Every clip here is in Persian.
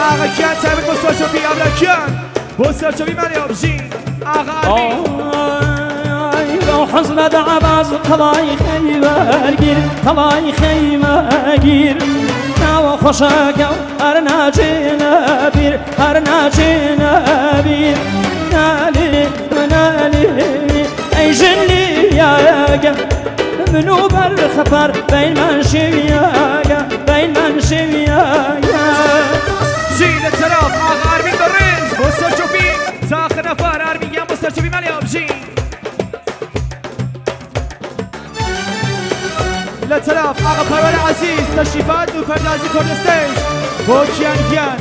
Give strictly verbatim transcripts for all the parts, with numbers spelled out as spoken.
آقا کیان تایبت با سرچوبی ابرا کیان با سرچوبی مریم جین آقا آرمین لو حزنت عباس قضای خیمه گیر قضای خیمه گیر ناو خوشاکم هر ناچینه بیر هر ناچینه بیر نالی نالی ای جلی یاگا منو بر خطر بین من شویاگا بین من شویاگا جین طرف آقا آرمین برنز با سرچوبی ساخ نفر آرمین یا با سرچوبی مریم جین لطرف آقا پرور عزیز تشریفات و پردازی کردستیش با کیان کیان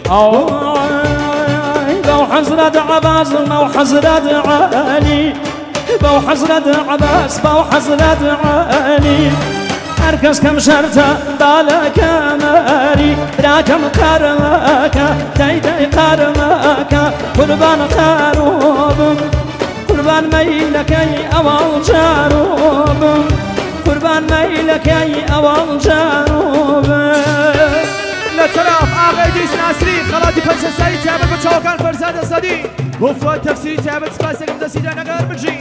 بو حزرت عباس بو حزرت علی بو حزرت عباس بو حزرت علی هرکس کم شرطه بالك ماري براكم قرمك داي داي قرمك قربان قاروب قربان ميلك اي اوال جاروب قربان ميلك اي اوال جاروب لا طرف آقای دیس ناصری خلاطی پنج سری تعبت با چاوکان فرزاد صدی گفت تفسیری تعبت سپاس کم دسیده نگر بجی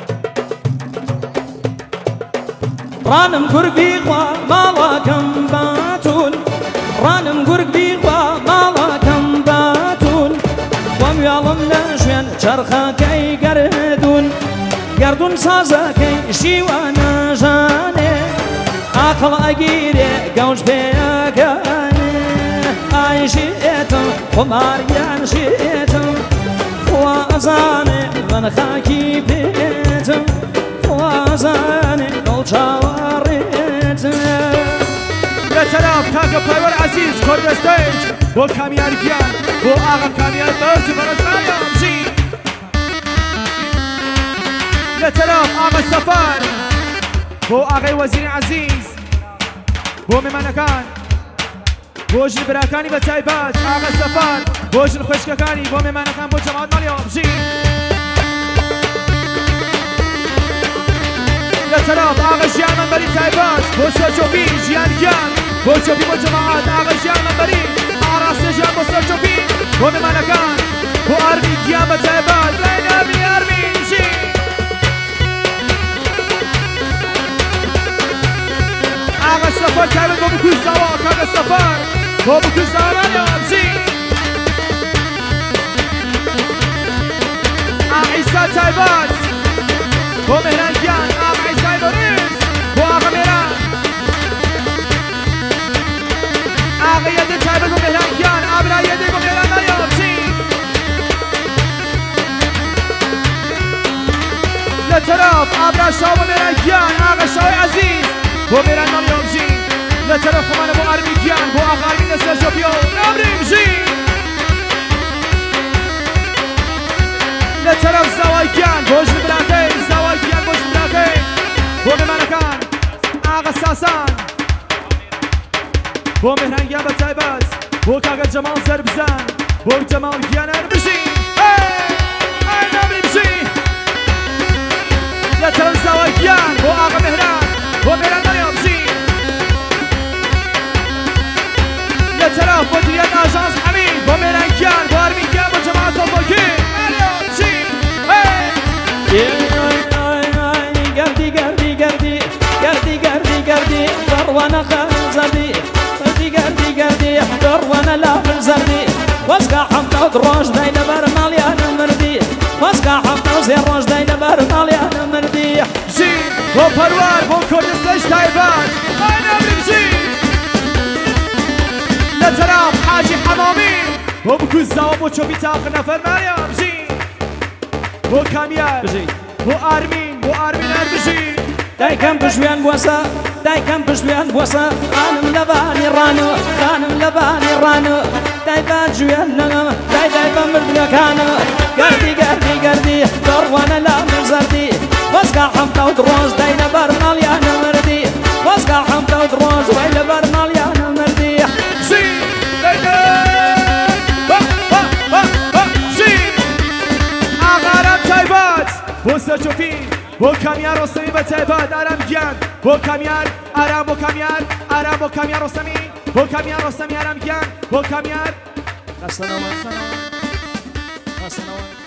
رانم قربي خوا مالاكم باتون رانم قربي خوا مالاكم باتون وميالم لشوين چرخا كي قردون قردون سازا كي شيوانا جاني عقل اگيري قوش بيكاني اي شيئتم وماريان شيئتم خوازاني من خاكي بيتم خوازاني طرف کاکا پرور عزیز کردستیج با کامیار گیان با آقا کامیار برزی برز مریم جی لطرف آقا سفر با آقای وزیر عزیز با میمانکان با جن براکانی و تایبات آقا سفر با جن خوشککانی با میمانکان با جماعت مریم جی لطرف آقا جیان منبری تایبات با سرچوبی جیان گیان با چوبی با جماعت آقا جیان منبری آراسته جیان با سرچوبی با میمانکان با آرمین گیان با تایبات لین آرمین آرمین جی آقا سفر تایبات با بکوی سواک آقا سفر با بکوی سواک جی آقا عیسا تایبات با مهران گیان آقا عیسای بریز با آقا مهران آقا یده تایبت با مهران گیان ابرا یده با مهران مریم جی لطرف ابرا شاه با مهران گیان آقا شاه عزیز با مهران مریم جی لطرف خمانه با آرمین گیان با آقا آرمین سرچوبیو نمریم جی لطرف زوای گیان با جن براکه زوای گیان با جن براکه با میمانکان آقا ساسان با مهران گیان با تایبت با کاغا جمال زربزن با جمال گیان ارمشی ای نمریم جی لطرف زوای گیان با آقا مهران با مهران مریم جی لطرف مدیریت آژانس حمید با مهران گیان با آرمین گیان با جماعت توفاکی مریم جی قردي قردي قردي قردي قردي قردي دروانا خنزردي قردي قردي قردي حضر وانا لا بالزردي واسقع حمد ودروج داين برماليان مردي واسقع حمد وزير روج داين برماليان مردي جي بو پروار بو کردستش تایبات ای نمریم جی لطرف حاجی حمامی بو بکوزا و بو چوبی تاق نفر مریم جی بو کامیار بو آرمین بو آرمین اربجی دايكم بشويان بوسا دايكم بشويان بوسا خانم لباني رانو خانم لباني رانو دايبان جويان نغم داي دايبان مردكانو قردي قردي قردي دروانا لا مزردي واسقع حمتا ودروج داينا برماليان مردي واسقع حمتا ودروج ويلا برماليان مردي جي داينا جي آغارم تایبات بو سرچوبی بو کامیار رستمی با تایبات آرام گیان بو کامیار آرام بو کامیار آرام بو کامیار رستمی بو کامیار رستمی آرام گیان بۆ کامیار دەستەنەوە دەستەنەوە